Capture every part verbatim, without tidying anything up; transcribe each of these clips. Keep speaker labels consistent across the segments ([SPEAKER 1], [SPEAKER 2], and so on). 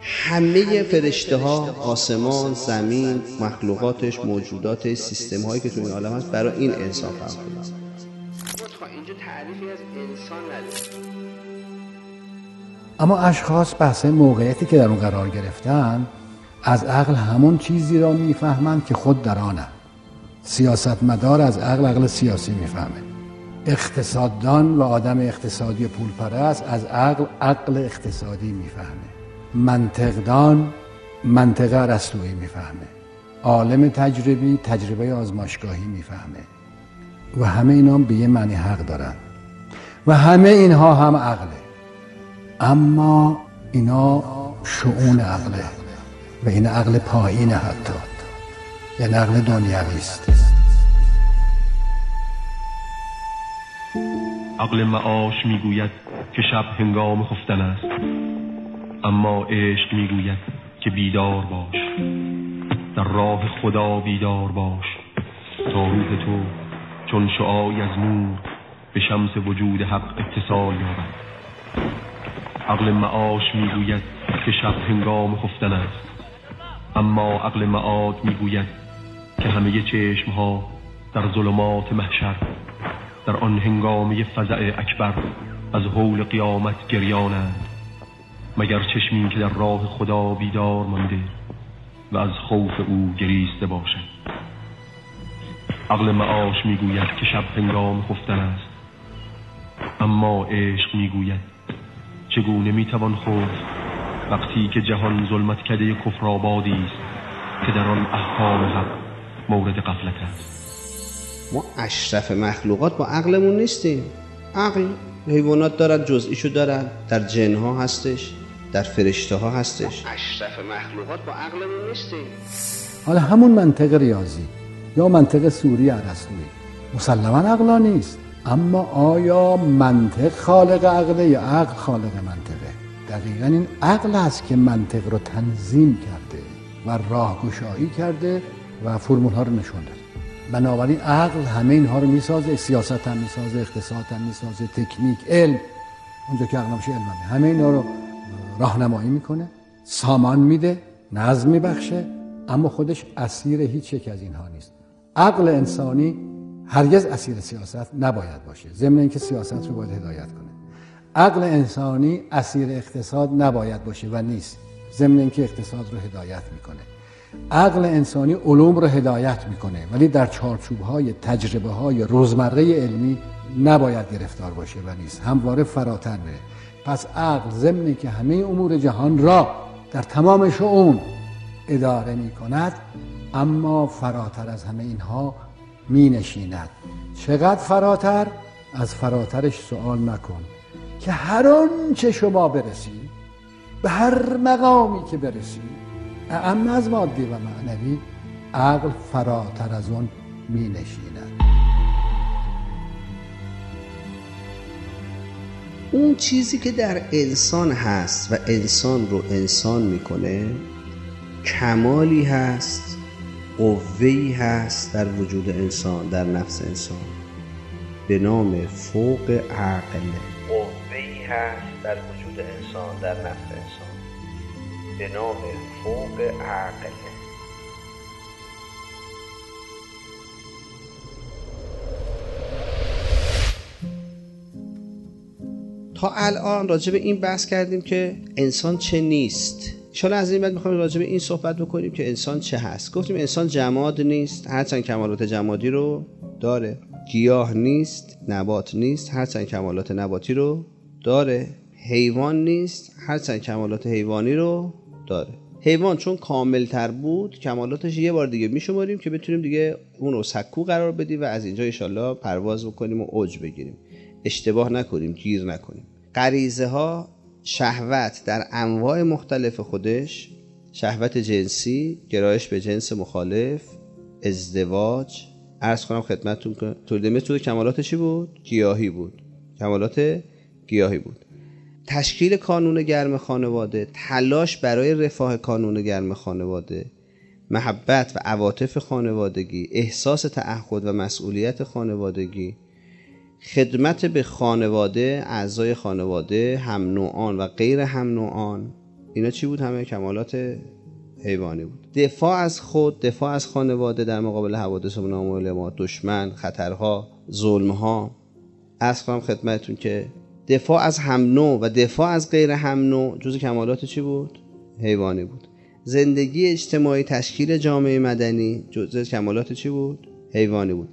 [SPEAKER 1] همه فرشته ها، آسمان، زمین، مخلوقاتش، موجوداتش، سیستم هایی که تو این عالم هست برای این انسان خلق شدن.
[SPEAKER 2] تا اینجا تعریفی از انسان نداریم.
[SPEAKER 3] اما اشخاص بحث موقعیتی که در اون قرار گرفتن از عقل همون چیزی را میفهمند که خود در آنند. سیاستمدار از عقل عقل سیاسی میفهمه. اقتصاددان و آدم اقتصادی پولپرست از عقل عقل اقتصادی میفهمه. منطقدان منطق ارسطویی میفهمه. عالم تجربی تجربه آزمایشگاهی میفهمه. و همه اینا به یه معنی حق دارن و همه اینها هم عقله، اما اینا شؤون عقله و این عقل پایینه، حتی یعنی عقل دنیوی است.
[SPEAKER 4] عقل معاش میگوید که شب هنگام خفتن است، اما عشق میگوید که بیدار باش، در راه خدا بیدار باش تا روح تو چون شعاعی از نور به شمس وجود حق اتصال یابد. عقل معاش میگوید که شب هنگام خفتن است، اما عقل معاد میگوید که همه چشمها در ظلمات محشر در آن هنگامه فزع اکبر از هول قیامت گریانند، مگر چشمی که در راه خدا بیدار مانده و از خوف او گریسته باشد. عقل معاش میگوید که شب هنگام خفتن است، اما عشق میگوید چگونه میتوان خفت وقتی که جهان ظلمت کده کفر آبادی است که در آن احکام حق مورد غفلت است.
[SPEAKER 1] ما اشرف مخلوقات با عقلمون نیستیم. عقل حیوانات دارن، جزئیشو دارن، در جنها هستش، در فرشته ها هستش.
[SPEAKER 2] ما اشرف مخلوقات با عقلمون نیستیم.
[SPEAKER 3] حالا همون منطق ریاضی یا منطق سوری ارسطویی مسلماً عقلا نیست، اما آیا منطق خالق عقله یا عقل خالق منطقه؟ دقیقاً این عقل است که منطق رو تنظیم کرده و راهگشایی کرده و فرمول ها رو نشون داده. بنابراین عقل همه اینها رو میسازه، سیاست هم میسازه، اقتصاد هم میسازه، تکنیک، علم، اونجا که عقل نمیشه علم هم. همه اینا رو راهنمایی میکنه، سامان میده، نظم میبخشه، اما خودش اسیر هیچ یک از اینها نیست. عقل انسانی هرگز اسیر سیاست نباید باشه، ضمن اینکه سیاست رو باید هدایت کنه. عقل انسانی اسیر اقتصاد نباید باشه و نیست، ضمن اینکه اقتصاد رو هدایت میکنه. عقل انسانی علوم رو هدایت میکنه ولی در چارچوب‌های تجربه‌های روزمره علمی نباید گرفتار باشه و نیست، همواره فراتر بره. پس عقل ضمن اینکه همه امور جهان را در تمام شؤون اداره میکند، اما فراتر از همه اینها می نشیند. چقدر فراتر؟ از فراترش سوال نکن که هر آن چه شما برسی، به هر مقامی که برسی، اما از مادی و معنوی، عقل فراتر از اون می نشیند.
[SPEAKER 1] اون چیزی که در انسان هست و انسان رو انسان میکنه کمالی هست، قوه‌ای هست در وجود انسان، در نفس انسان، به نام فوق عقل.
[SPEAKER 2] قوه‌ای هست در وجود انسان، در نفس انسان، به نام فوق عقل.
[SPEAKER 1] تا الان راجع به این بحث کردیم که انسان چه نیست. انشاءالله از این بعد میخوایم راجع به این صحبت بکنیم که انسان چه هست. گفتیم انسان جماد نیست، هرچند کمالات جمادی رو داره. گیاه نیست، نبات نیست، هرچند کمالات نباتی رو داره. حیوان نیست، هرچند کمالات حیوانی رو داره. حیوان چون کاملتر بود کمالاتش یه بار دیگه میشماریم که بتونیم دیگه اون رو سکو قرار بدیم و از اینجا انشاءالله پرواز بکنیم و اوج بگیریم، اشتباه نکنیم، گیر نکنیم. غریزه ها، شهوت در انواع مختلف خودش، شهوت جنسی، گرایش به جنس مخالف، ازدواج، عرض کنم خدمتتون که تولید مثل کمالات چی بود؟ گیاهی بود. کمالات گیاهی بود. تشکیل کانون گرم خانواده، تلاش برای رفاه کانون گرم خانواده، محبت و عواطف خانوادگی، احساس تعهد و مسئولیت خانوادگی، خدمت به خانواده، اعضای خانواده، هم نوعان و غیر هم نوعان، اینا چی بود؟ همه کمالات حیوانی بود. دفاع از خود، دفاع از خانواده در مقابل حوادث و نامعلومات، دشمن، خطرها، ظلمها. عرض کنم خدمتتون که دفاع از هم نوع و دفاع از غیر هم نوع جزء کمالات چی بود؟ حیوانی بود. زندگی اجتماعی، تشکیل جامعه مدنی جزء کمالات چی بود؟ حیوانی بود.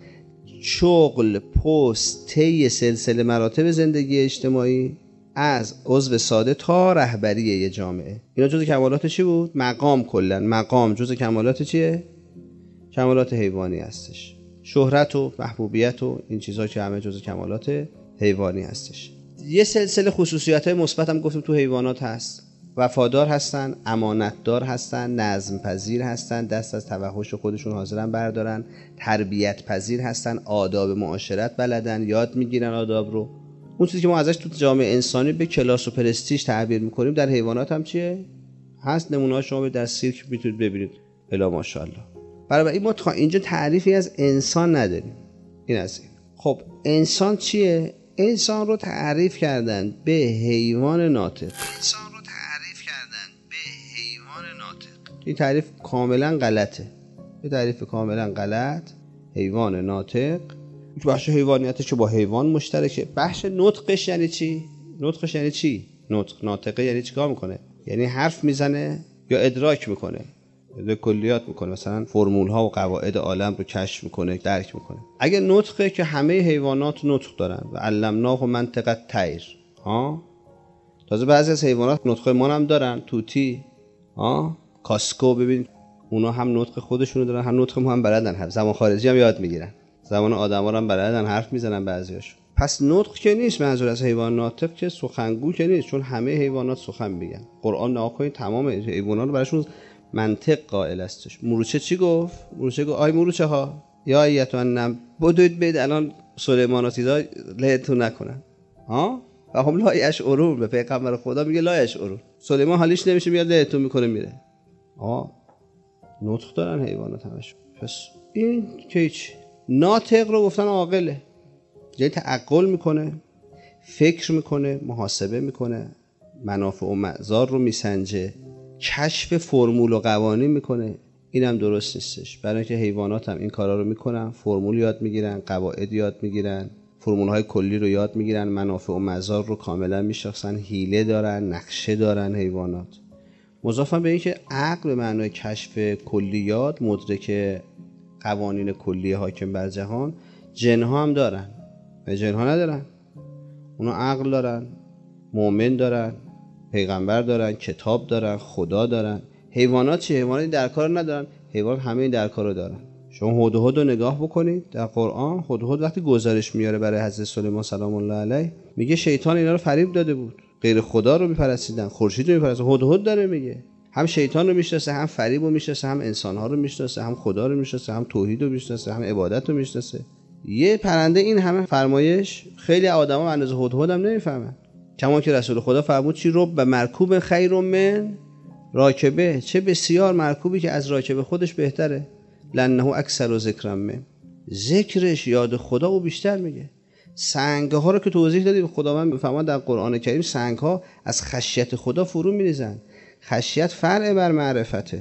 [SPEAKER 1] شغل، پست، طی سلسله مراتب زندگی اجتماعی از عضو ساده تا رهبری یه جامعه، اینا جزء کمالات چی بود؟ مقام. کلا مقام جزء کمالات چیه؟ کمالات حیوانی هستش. شهرت و محبوبیت و این چیزها که همه جزء کمالات حیوانی هستش. یه سلسله خصوصیت‌های مثبت هم گفتیم تو حیوانات هست. وفادار هستن، امانتدار هستن، نظم پذیر هستن، دست از توحش خودشون حاضرن بردارن، تربیت پذیر هستن، آداب معاشرت بلدن، یاد میگیرن آداب رو. اون چیزی که ما ازش تو جامعه انسانی به کلاس و پرستیژ تعبیر میکنیم در حیوانات هم چیه؟ هست. نمونه ها شما در سیرک میتونید ببینید. الا ماشاءالله. برای این ما تا اینجا تعریفی از انسان نداریم. این از این. خب انسان چیه؟ انسان رو تعریف کردن به حیوان ناطق. انسان رو تعریف کردن به حیوان ناطق. این تعریف کاملا غلطه. این تعریف کاملا غلط. حیوان ناطق بخش حیوانیتش که با حیوان مشترکه. بخش نطقش یعنی چی؟ نطقش یعنی چی؟ نطق ناطقه یعنی چیکار میکنه؟ یعنی حرف میزنه یا ادراک میکنه، ادراک کلیات میکنه، مثلا فرمول ها و قواعد عالم رو کشف میکنه، درک میکنه. اگه نطقه که همه حیوانات نطق دارن و علمناه منطق الطیر. ها تازه بعضی از حیوانات نطق ما هم دارن. توتی، ها کاسکو، ببین اونا هم نطق خودشونو دارن، هم نطق ما هم بلدن، هم زبان خارجی هم یاد میگیرن، زبان آدما رو هم بلدن، حرف میزنن بعضیاشون. پس نطق که نیست منظور از حیوان ناطق، که سخنگو که نیست، چون همه حیوانات سخن میگن. قرآن نگاه کنید تمام حیوانات رو براشون منطق قائل استش. موروچه چی گفت؟ موروچه گفت آی موروچه ها یا ایتونم بدوید بید الان سلیمان و چیزا لهتون نکنن. ها و هم لا یشعرون. به پیغمبر خدا میگه لا یشعرون. سلیمان حالیش نمیشه میاد لهتون میکنه میره. ها نطق دارن حیوانات همش. پس این که هیچ. ناطق رو گفتن عاقله، یعنی تعقل میکنه، فکر میکنه، محاسبه میکنه، منافع و معضار رو میسنجه، کشف فرمول و قوانین میکنه. اینم درست نیستش، برای اینکه حیوانات هم این کارا رو میکنن، فرمول یاد میگیرن، قواعد یاد میگیرن، فرمول های کلی رو یاد میگیرن، منافع و معضار رو کاملا میشناسن، حیله دارن، نقشه دارن حیوانات. مضافاً به اینکه عقل به معنای کشف کلیات، مدرک قوانین کلی حاکم بر جهان، جنها هم دارن. و جنها ندارن؟ اونا عقل دارن، مؤمن دارن، پیغمبر دارن، کتاب دارن، خدا دارن. حیوانات چی؟ حیوانات این در کار ندارن. حیوانات همه این در کار رو دارن. شما هدهد رو نگاه بکنید در قرآن. هدهد وقتی گزارش میاره برای حضرت سلیمان سلام الله علیه، میگه شیطان اینا رو فریب داده بود، غیر خدا رو میپرستیدن، خورشید رو میپرستیدن. هدهد داره میگه هم شیطان رو میشناسه، هم فریب رو میشناسه، هم انسان‌ها رو میشناسه، هم خدا رو میشناسه، هم توحید رو میشناسه، هم عبادت رو میشناسه. یه پرنده این همه فرمایش خیلی آدما اندازه هدهد هم نمیفهمن. کما که رسول خدا فرمود چی رب به مرکوب خیر من راکبه، چه بسیار مرکوبی که از راکبه خودش بهتره. لنه اکثر و ذکرم من، ذکرش یاد خدا و بیشتر میگه. سنگ ها رو که توضیح دادیم خداوند میفهمد در قرآن کریم، سنگ ها از خشیت خدا فرو میریزن. خشیت فرع بر معرفته.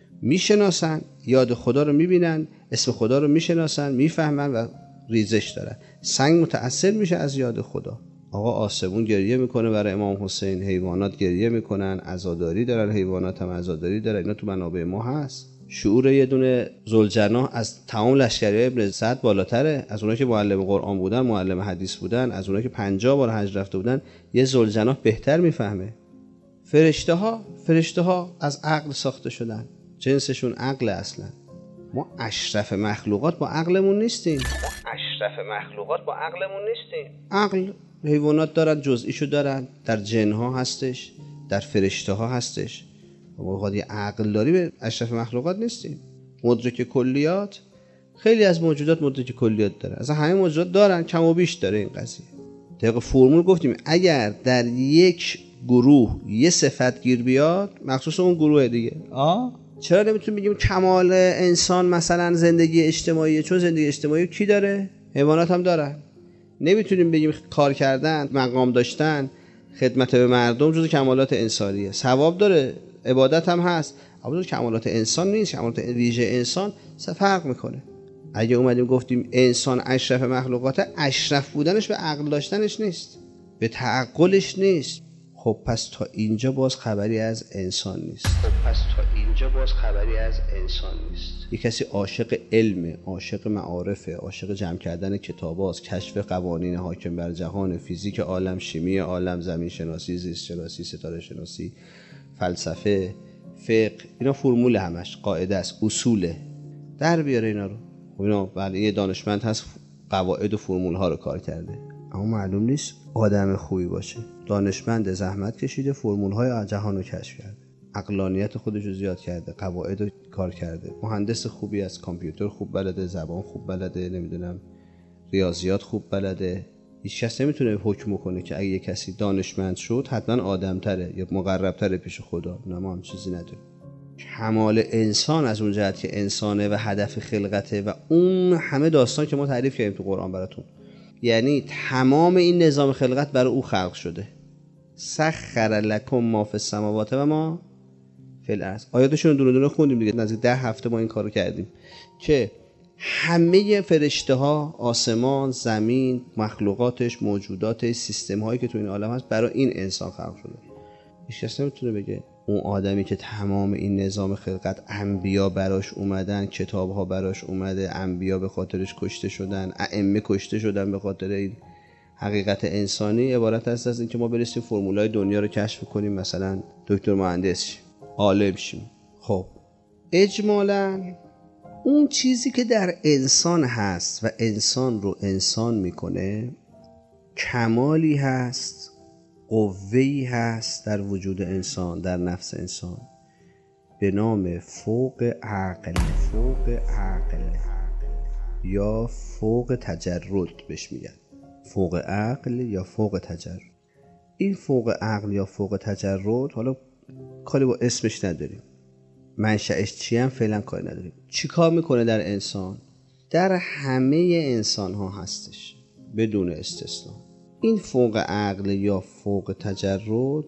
[SPEAKER 1] میشناسن، یاد خدا رو میبینن، اسم خدا رو میشناسن، میفهمن و ریزش دارن. سنگ متأثر میشه از یاد خدا. آقا آسمون گریه میکنه برای امام حسین، حیوانات گریه میکنن، عزاداری دارن، حیوانات هم عزاداری دارن. اینا تو منابع ما هست. شعور یه دونه ذوالجناح از تمام لشکریای ابن سعد بالاتره. از اونایی که معلم قرآن بودن، معلم حدیث بودن، از اونایی که پنجاه بار حج رفته بودن، یه ذوالجناح بهتر میفهمه. فرشته ها فرشته ها از عقل ساخته شدن، جنسشون عقل. اصلا ما اشرف مخلوقات با عقلمون نیستیم.
[SPEAKER 2] اشرف مخلوقات با عقلمون نیستیم.
[SPEAKER 1] عقل حیوانات دارن، جزئیشو دارن، در جنها هستش، در فرشته ها هستش. ما وقتی عقل داری به اشرف مخلوقات نیستیم. مدرک کلیات، خیلی از موجودات مدرک کلیات داره. اصلا همه موجودات دارن، کم و بیش داره این قضیه. طبق فرمول گفتیم اگر در یک گروه یه صفت گیر بیاد، مخصوص اون گروه دیگه. آه چرا نمیتونیم بگیم کمال انسان مثلا زندگی اجتماعی؟ چون زندگی اجتماعی کی داره؟ حیوانات هم دارن. نمیتونیم بگیم کار کردن، مقام داشتن، خدمت به مردم جزو کمالات انسانیه، ثواب داره، عبادت هم هست، اما کمالات انسان نیست. کمالات ویژه انسان فرق میکنه. اگه اومدیم گفتیم انسان اشرف مخلوقات، اشرف بودنش به عقل داشتنش نیست، به تعقلش نیست. خب پس تا اینجا باز خبری از انسان نیست.
[SPEAKER 2] خب پس تا اینجا باز خبری از انسان نیست.
[SPEAKER 1] یه کسی عاشق علمه، عاشق معارفه، عاشق جمع کردن کتاباست، کشف قوانین حاکم بر جهان، فیزیک عالم، شیمی عالم، زمین شناسی، زیست شناسی، ستاره شناسی، فلسفه، فقه، اینا فرمول همش قاعده است، اصوله. در بیاره اینا رو. خب اینا بله یه دانشمند هست قواعد و فرمول ها رو کار کرده، اما معلوم نیست آدم خوبی باشه. دانشمند زحمت کشیده، فرمول های جهان رو کشف کرده، عقلانیت خودش رو زیاد کرده، قواعد رو کار کرده، مهندس خوبی است، کامپیوتر خوب بلده، زبان خوب بلده، نمیدونم ریاضیات خوب بلده. هیچ کس نمیتونه حکم کنه که اگه یه کسی دانشمند شد حتما آدم‌تره یا مقرب‌تره پیش خدا. نه، ما هم چیزی نداریم. کمال انسان از اون جهت که انسانه و هدف خلقته و اون همه داستان که ما تعریف کردیم تو قرآن براتون، یعنی تمام این نظام خلقت برای او خلق شده. سخر لکم ما فی السماوات و ما فی الارض. آیاتشون رو دونه دونه خوندیم دیگه، نزدیک ده هفته ما این کارو کردیم که همه فرشته ها، آسمان، زمین، مخلوقاتش، موجوداتش، سیستم هایی که تو این عالم هست برای این انسان خلق شده. هیچ کس نمیتونه بگه اون آدمی که تمام این نظام خلقت انبیا براش اومدن، کتاب ها براش اومده، انبیا به خاطرش کشته شدن، ائمه کشته شدن به خاطر این حقیقت انسانی، عبارت است از این که ما برسیم فرمولای دنیا رو کشف کنیم، مثلا دکتر مهندس شیم، عالم شیم. خب اجمالاً اون چیزی که در انسان هست و انسان رو انسان میکنه کمالی هست، قوه‌ای هست در وجود انسان، در نفس انسان، به نام فوق عقل. فوق عقل یا فوق تجرد بهش میگن. فوق عقل یا فوق تجرد. این فوق عقل یا فوق تجرد حالا کاری با اسمش نداریم، منشأش چی هم فعلا کاری نداریم. چی کار میکنه در انسان؟ در همه انسان ها هستش بدون استثنا. این فوق عقل یا فوق تجرد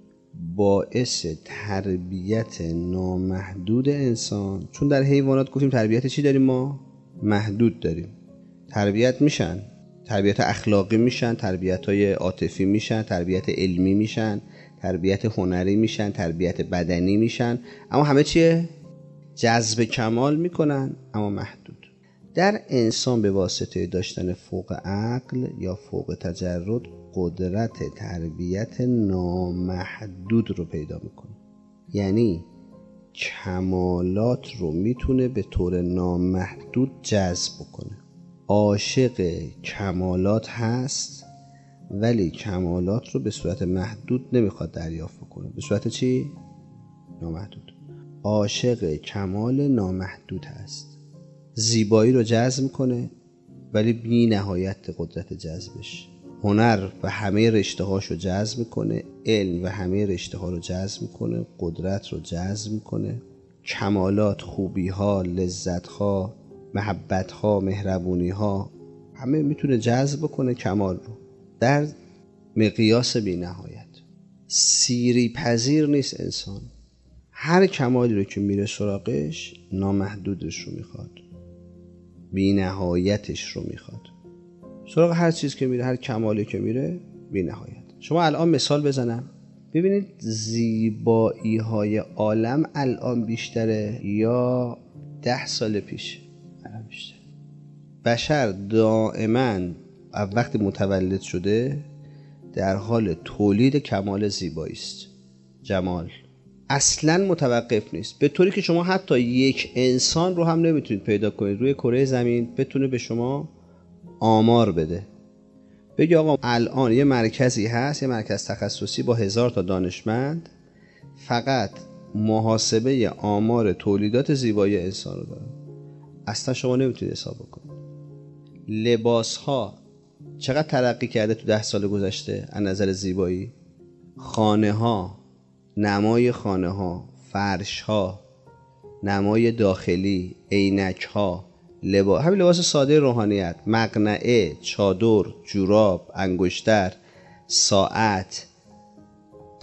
[SPEAKER 1] باعث تربیت نامحدود انسان، چون در حیوانات گفتیم تربیت چی داریم ما؟ محدود داریم. تربیت میشن، تربیت اخلاقی میشن، تربیت های عاطفی میشن، تربیت علمی میشن، تربیت هنری میشن، تربیت بدنی میشن، اما همه چیه؟ جذب کمال میکنن اما محدود. در انسان به واسطه داشتن فوق عقل یا فوق تجرد قدرت تربیت نامحدود رو پیدا میکنه، یعنی کمالات رو میتونه به طور نامحدود جذب کنه. عاشق کمالات هست ولی کمالات رو به صورت محدود نمیخواد دریافت کنه. به صورت چی؟ نامحدود. عاشق کمال نامحدود هست. زیبایی رو جذب کنه ولی بی نهایت قدرت جذبش. هنر و همه رشته هاش رو جذب کنه، علم و همه رشته ها رو جذب کنه، قدرت رو جذب کنه، کمالات، خوبی ها، لذت ها، محبت ها، مهربونی ها، همه میتونه جذب کنه کمال رو در مقیاس بی نهایت. سیری پذیر نیست انسان. هر کمالی رو که میره سراغش نامحدودش رو میخواد، بی نهایتش رو میخواد. سراغ هر چیز که میره، هر کمالی که میره بی نهایت. شما الان مثال بزنم ببینید زیبایی های عالم الان بیشتره یا ده سال پیش؟ الان بیشتر. بشر دائما وقتی متولد شده در حال تولید کمال زیبایی است، جمال. اصلا متوقف نیست، به طوری که شما حتی یک انسان رو هم نمیتونید پیدا کنید روی کره زمین بتونه به شما آمار بده، بگی آقا الان یه مرکزی هست، یه مرکز تخصصی با هزار تا دانشمند فقط محاسبه آمار تولیدات زیبایی انسان رو داره. اصلا شما نمیتونید حساب بکنید. لباس ها چقدر ترقی کرده تو ده سال گذشته از نظر زیبایی. خانه ها، نمای خانه ها، فرش ها، نمای داخلی، عینک ها، لباس، همین لباس ساده روحانیت، مقنعه، چادر، جوراب، انگشتر، ساعت،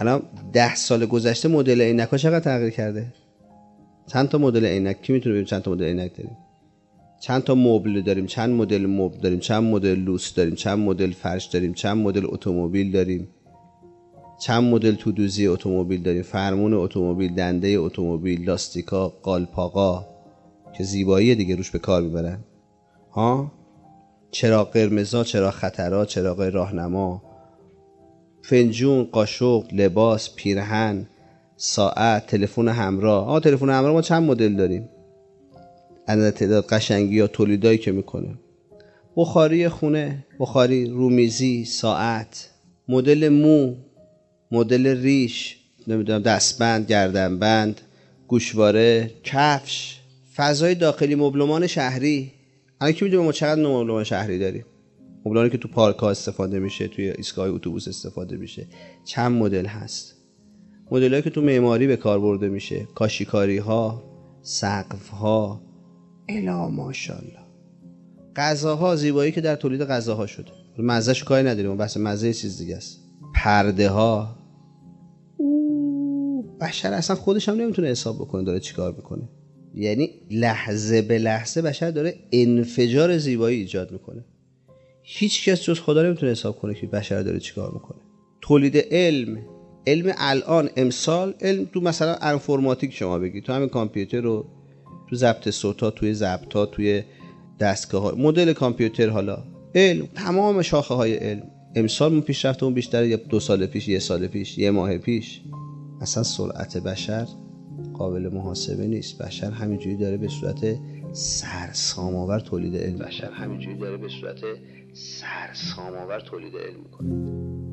[SPEAKER 1] الان ده سال گذشته مدل عینک‌ها چقدر تغییر کرده؟ چند تا مدل عینک کی میتونه ببین چند تا مدل عینک داریم؟ چند تا مبل داریم، چند مدل مبل داریم، چند مدل لوس داریم، چند مدل فرش داریم، چند مدل اتومبیل داریم، چند مدل تودوزی اتومبیل داریم، فرمون اتومبیل، دنده اتومبیل، لاستیکا، قالپاقا که زیبایی دیگه روش به کار میبرن ها، چراغ قرمزا، چراغ خطرها، چراغ راهنما، فنجون، قاشق، لباس، پیرهن، ساعت، تلفن همراه. آ تلفن همراه ما چند مدل داریم؟ عدد تعداد قشنگی یا تولیدایی که میکنه. بخاری خونه، بخاری رومیزی، ساعت، مدل مو، مدل ریش، نمیدونم دستبند، گردنبند، گوشواره، کفش، فضای داخلی، مبلمان شهری. الان کی میدونه ما چقدر نوع مبلمان شهری داریم؟ مبلمانی که تو پارک ها استفاده میشه، توی ایستگاه اتوبوس استفاده میشه، چند مدل هست. مدلایی که تو معماری به کار برده میشه، کاشیکاری ها، سقف ها، الا ماشاءالله. غذاها، زیبایی که در تولید غذاها شده، مزه‌شو کاری نداریم، بس مزه چیز دیگه است. پرده ها، بشر اصلا خودش هم نمیتونه حساب بکنه داره چیکار میکنه. یعنی لحظه به لحظه بشر داره انفجار زیبایی ایجاد میکنه. هیچ کس جز خدا نمیتونه حساب کنه که بشر داره چیکار میکنه. تولید علم، علم الان امسال، علم تو مثلا انفرماتیک شما بگی، تو همین کامپیوتر رو، تو ضبط صوتا، توی ضبطا، توی دستگاه، مدل کامپیوتر، حالا علم، تمام شاخه های علم امسال ما پیشرفتمون بیشتره یا دو سال پیش، یه سال پیش، یه ماه پیش. اصلا سرعت بشر قابل محاسبه نیست. بشر همینجوری داره به صورت سرسام‌آور تولید علم بشر همینجوری داره به صورت سرسام‌آور تولید علم میکنه.